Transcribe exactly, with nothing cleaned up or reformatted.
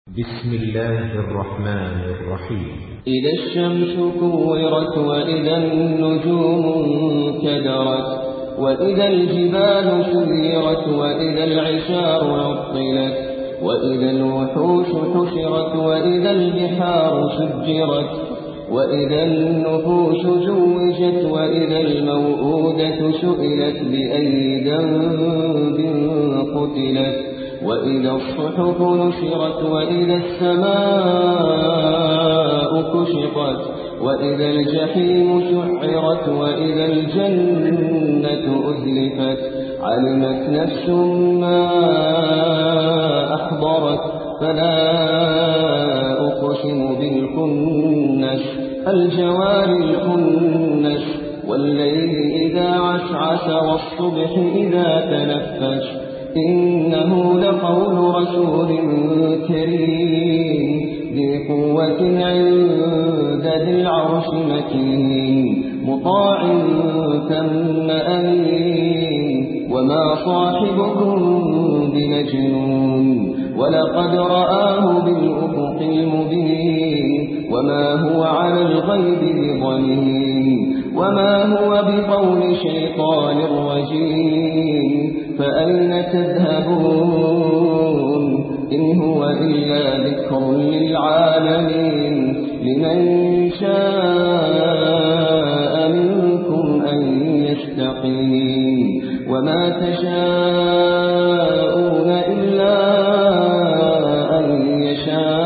بسم الله الرحمن الرحيم. إذا الشمس كورت وإذا النجوم انكدرت وإذا الجبال سيرت وإذا العشار عطلت وإذا الوحوش حشرت وإذا البحار سجرت وإذا النفوس زوجت وإذا الموءودة سئلت بأي ذنب قتلت وإذا الصحف نشرت وإذا السماء كشطت وإذا الجحيم سعرت وإذا الجنة أزلفت علمت نفس ما أحضرت فلا أقسم بالكنس الجوار الكنس والليل إذا عسعس والصبح إذا تنفس إنه لقول رسول كريم ذي قوة عند ذي العرش مكين مطاع ثم أمين وما صاحبكم بمجنون ولقد رآه بالأفق المبين وما هو على الغيب بضنين وما هو بقول شيطان رجيم فأين تذهبون إن هو إلا ذكر للعالمين لمن شاء منكم أن يستقيم وما تشاءون إلا أن يشاء